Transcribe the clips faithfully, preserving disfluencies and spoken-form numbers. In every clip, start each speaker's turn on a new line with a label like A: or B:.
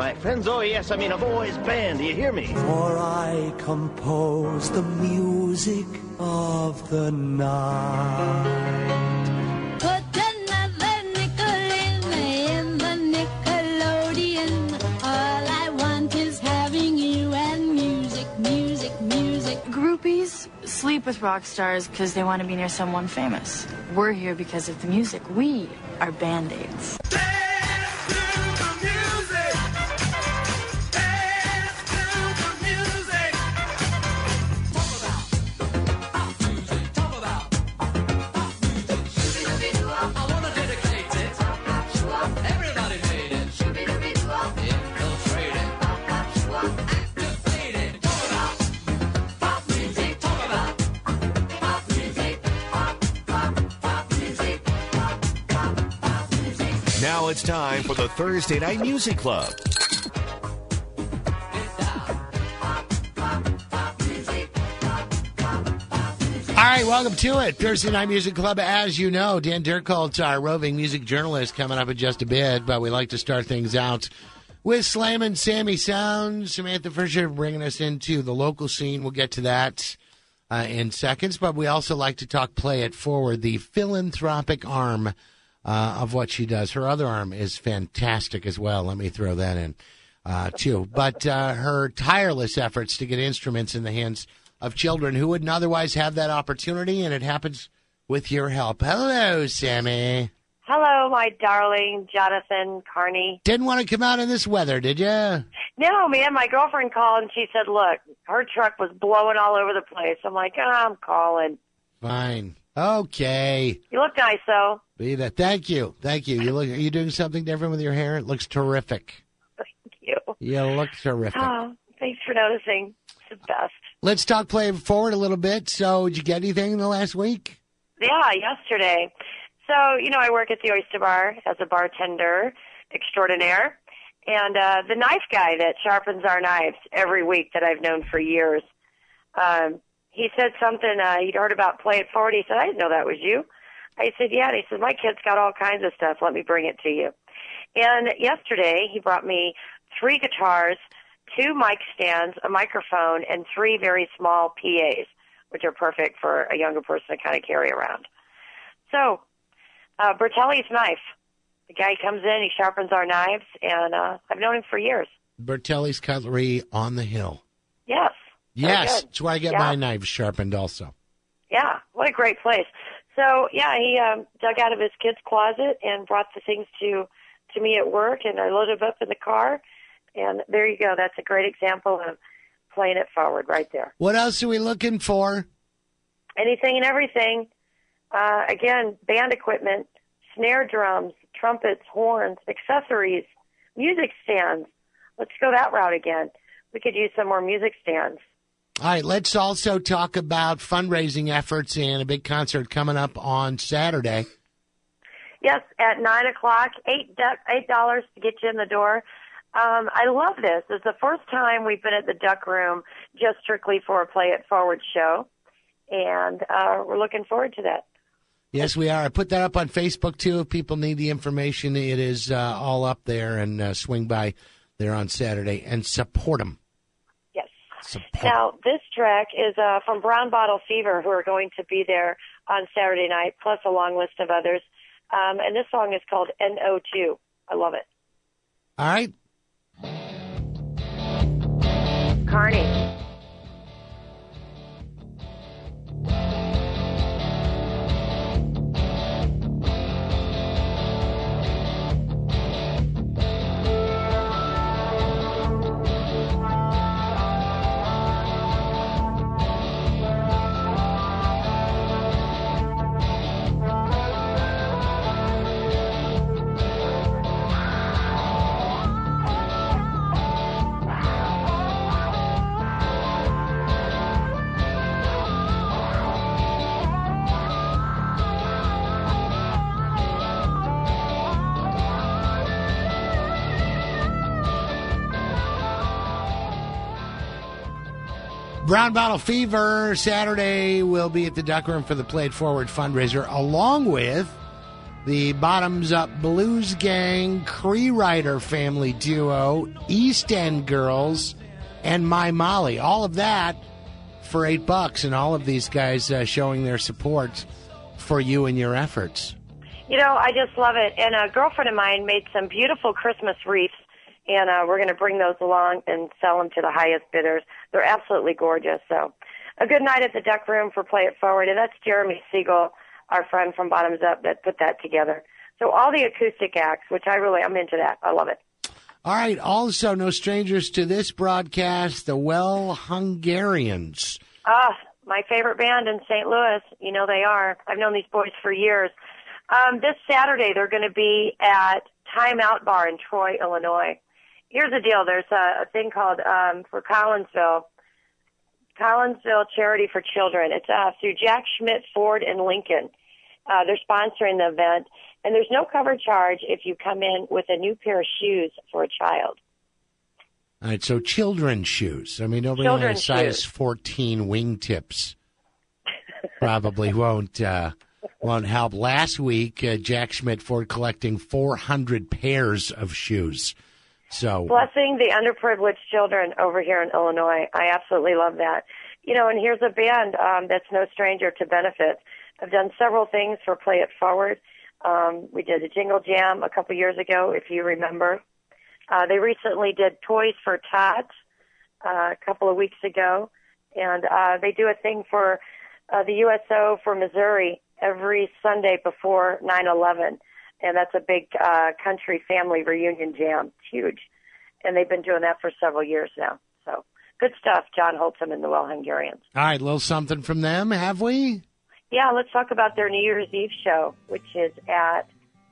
A: my friends. Oh, yes, I mean a boys' band. Do you hear me?
B: For I compose the music of the night.
C: Put another nickel in, in the Nickelodeon. All I want is having you and music, music, music.
D: Groupies sleep with rock stars because they want to be near someone famous. We're here because of the music. We are Band-Aids.
E: Now it's time for the Thursday Night Music Club.
F: All right, welcome to it. Thursday Night Music Club. As you know, Dan Dirkholt's our roving music journalist coming up in just a bit, but we like to start things out with Slammin' Sammy Sound. Samantha Fisher bringing us into the local scene. We'll get to that uh, in seconds, but we also like to talk Play It Forward, the philanthropic arm Uh, of what she does. Her other arm is fantastic as well. Let me throw that in, uh, too. But uh, her tireless efforts to get instruments in the hands of children who wouldn't otherwise have that opportunity, and it happens with your help. Hello, Sammy.
G: Hello, my darling Jonathan Carney.
F: Didn't want to come out in this weather, did you?
G: No, man, my girlfriend called and she said, look, her truck was blowing all over the place. I'm like, oh, I'm calling.
F: Fine. Okay.
G: You look nice, though.
F: Be that. Thank you. Thank you. You look. Are you doing something different with your hair? It looks terrific.
G: Thank you.
F: You look terrific.
G: Oh, thanks for noticing. It's the best.
F: Let's talk Play It Forward a little bit. So, did you get anything in the last week?
G: Yeah, yesterday. So, you know, I work at the Oyster Bar as a bartender extraordinaire. And uh, the knife guy that sharpens our knives every week that I've known for years, um, he said something, uh, he'd heard about Play It Forward. He said, I didn't know that was you. I said, yeah. And he said, my kid's got all kinds of stuff. Let me bring it to you. And yesterday, he brought me three guitars, two mic stands, a microphone, and three very small P As, which are perfect for a younger person to kind of carry around. So, uh, Bertelli's knife. The guy comes in, he sharpens our knives, and uh, I've known him for years.
F: Bertelli's Cutlery on the Hill.
G: Yes.
F: Yes, that's where I get
G: yeah.
F: my knives sharpened also.
G: Yeah, what a great place. So, yeah, he um, dug out of his kid's closet and brought the things to, to me at work, and I loaded them up in the car, and there you go. That's a great example of playing it forward right there.
F: What else are we looking for?
G: Anything and everything. Uh, again, band equipment, snare drums, trumpets, horns, accessories, music stands. Let's go that route again. We could use some more music stands.
F: All right, let's also talk about fundraising efforts and a big concert coming up on Saturday.
G: Yes, at nine o'clock, eight eight dollars to get you in the door. Um, I love this. It's the first time we've been at the Duck Room just strictly for a Play It Forward show, and uh, we're looking forward to that.
F: Yes, we are. I put that up on Facebook, too. If people need the information, it is uh, all up there, and uh, swing by there on Saturday and support them.
G: Yes.
F: Support.
G: Now, this track is uh, from Brown Bottle Fever, who are going to be there on Saturday night, plus a long list of others. Um, and this song is called N O two. I love it.
F: All right.
G: Carney.
F: Brown Bottle Fever, Saturday, will be at the Duck Room for the Play It Forward fundraiser, along with the Bottoms Up Blues Gang, Cree Writer family duo, East End Girls, and My Molly. All of that for eight bucks, and all of these guys uh, showing their support for you and your efforts.
G: You know, I just love it. And a girlfriend of mine made some beautiful Christmas wreaths, and uh, we're going to bring those along and sell them to the highest bidders. They're absolutely gorgeous. So a good night at the Duck Room for Play It Forward, and that's Jeremy Siegel, our friend from Bottoms Up, that put that together. So all the acoustic acts, which I really, I'm into that. I love it.
F: All right. Also, no strangers to this broadcast, the Well Hungarians.
G: Ah, my favorite band in Saint Louis. You know they are. I've known these boys for years. Um, this Saturday, they're going to be at Time Out Bar in Troy, Illinois. Here's the deal. There's a, a thing called, um, for Collinsville, Collinsville Charity for Children. It's uh, through Jack Schmidt Ford and Lincoln. Uh, they're sponsoring the event. And there's no cover charge if you come in with a new pair of shoes for a child.
F: All right, so children's shoes. I mean, nobody
G: Children's
F: has size
G: shoes.
F: fourteen wingtips. Probably won't uh, won't help. Last week, uh, Jack Schmidt Ford collecting four hundred pairs of shoes. So
G: Blessing the underprivileged children over here in Illinois. I absolutely love that. You know, and here's a band um, that's no stranger to benefits. I've done several things for Play It Forward. Um, we did a Jingle Jam a couple years ago, if you remember. Uh, they recently did Toys for Tots uh, a couple of weeks ago, and uh, they do a thing for uh, the U S O for Missouri every Sunday before nine eleven, and that's a big uh, country family reunion jam. It's huge, and they've been doing that for several years now. So good stuff, John Holtzman and the Well Hungarians.
F: all right, a little something from them, have we?
G: Yeah, let's talk about their New Year's Eve show, which is at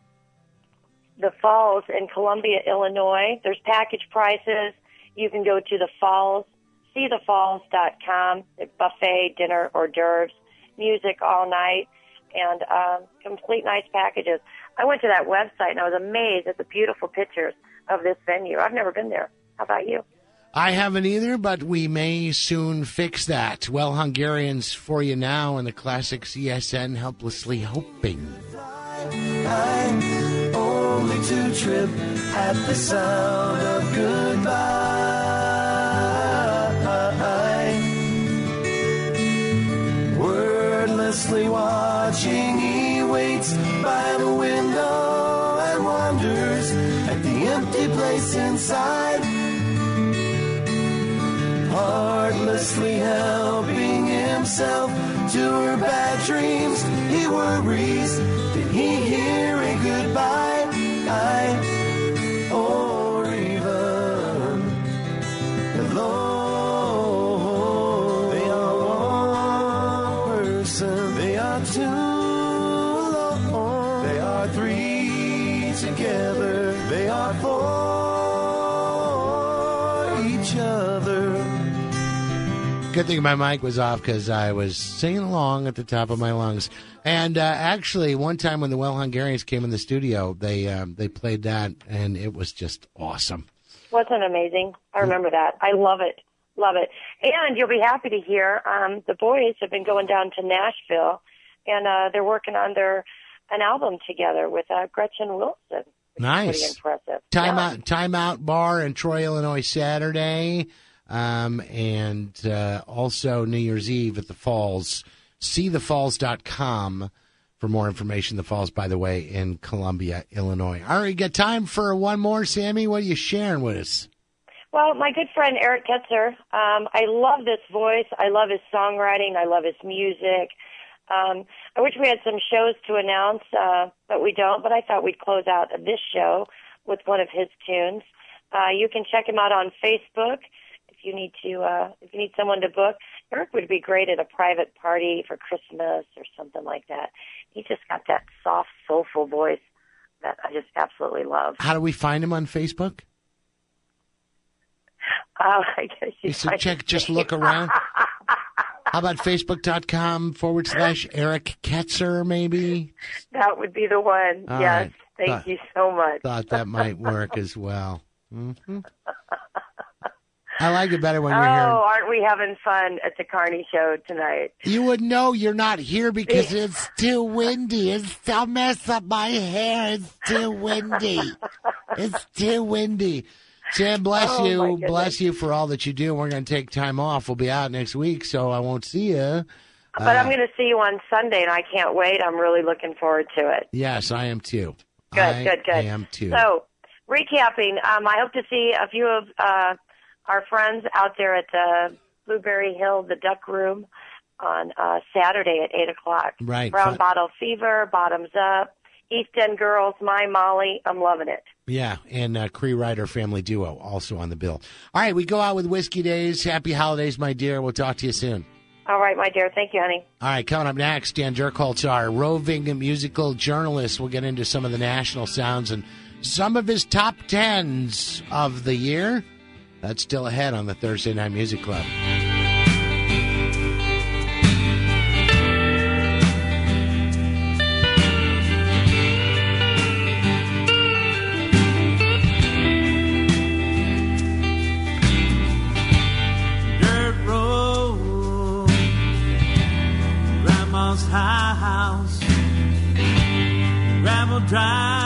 G: the Falls in Columbia, Illinois. There's package prices. You can go to the Falls, see the falls dot com. Buffet, dinner, hors d'oeuvres, music all night, and um, complete nice packages. I went to that website, and I was amazed at the beautiful pictures of this venue. I've never been there. How about you?
F: I haven't either, but we may soon fix that. Well, Hungarians for you now, and the classic C S N, Helplessly Hoping.
B: I'm only to trip at the sound of goodbye. Wordlessly watching, he waits by the window and wonders at the empty place inside. Heartlessly helping himself to her bad dreams. He worries, did he hear a goodbye? I, or even hello. They are one person, they are two alone, they are three together, they are for each other.
F: Good thing my mic was off because I was singing along at the top of my lungs. And uh, actually, one time when the Well Hungarians came in the studio, they um, they played that, and it was just awesome.
G: Wasn't it amazing? I remember that. I love it. Love it. And you'll be happy to hear um, the boys have been going down to Nashville, and uh, they're working on their an album together with uh, Gretchen Wilson. Which
F: Nice.
G: is pretty impressive.
F: Time
G: Yeah.
F: out, time out bar in Troy, Illinois, Saturday, um, and uh, also New Year's Eve at the Falls. see the falls dot com for more information. The Falls, by the way, in Columbia, Illinois. All right, got time for one more, Sammy? What are you sharing with us?
G: Well, my good friend Eric Ketzer, um, I love this voice. I love his songwriting. I love his music. Um, I wish we had some shows to announce, uh, but we don't. But I thought we'd close out this show with one of his tunes. Uh, you can check him out on Facebook if you need to. Uh, if you need someone to book, Eric would be great at a private party for Christmas or something like that. He just got that soft, soulful voice that I just absolutely love.
F: How do we find him on Facebook?
G: Uh, I guess you
F: So
G: find-
F: check, just look around. How about facebook.com forward slash Eric Ketzer, maybe?
G: That would be the one.
F: All
G: yes.
F: right.
G: Thank
F: Thought-
G: you so much.
F: Thought that might work as well. hmm I like it better when
G: oh,
F: you're here.
G: aren't we having fun at the Carney show tonight?
F: You would know you're not here because it's too windy. It's to mess up my hair. It's too windy. It's too windy. Sam, bless
G: Oh, my
F: you.
G: goodness.
F: Bless you for all that you do. We're going to take time off. We'll be out next week, so I won't see you.
G: But
F: Uh,
G: I'm going to see you on Sunday, and I can't wait. I'm really looking forward to it.
F: Yes, I am too.
G: Good,
F: I
G: good, good.
F: am too.
G: So, recapping, um, I hope to see a few of uh, our friends out there at the Blueberry Hill, the Duck Room, on uh, Saturday at eight o'clock.
F: Right.
G: Brown
F: Fun-
G: Bottle Fever, Bottoms Up, East End Girls, My Molly. I'm loving it.
F: Yeah, and uh, Cree Ryder Family Duo also on the bill. All right, we go out with Whiskey Days. Happy holidays, my dear. We'll talk to you soon.
G: All right, my dear. Thank you, honey.
F: All right, coming up next, Dan Dirkholtz, our roving musical journalist. We'll get into some of the national sounds and some of his top tens of the year. That's still ahead on the Thursday Night Music Club.
B: Dirt road, Grandma's house, gravel drive.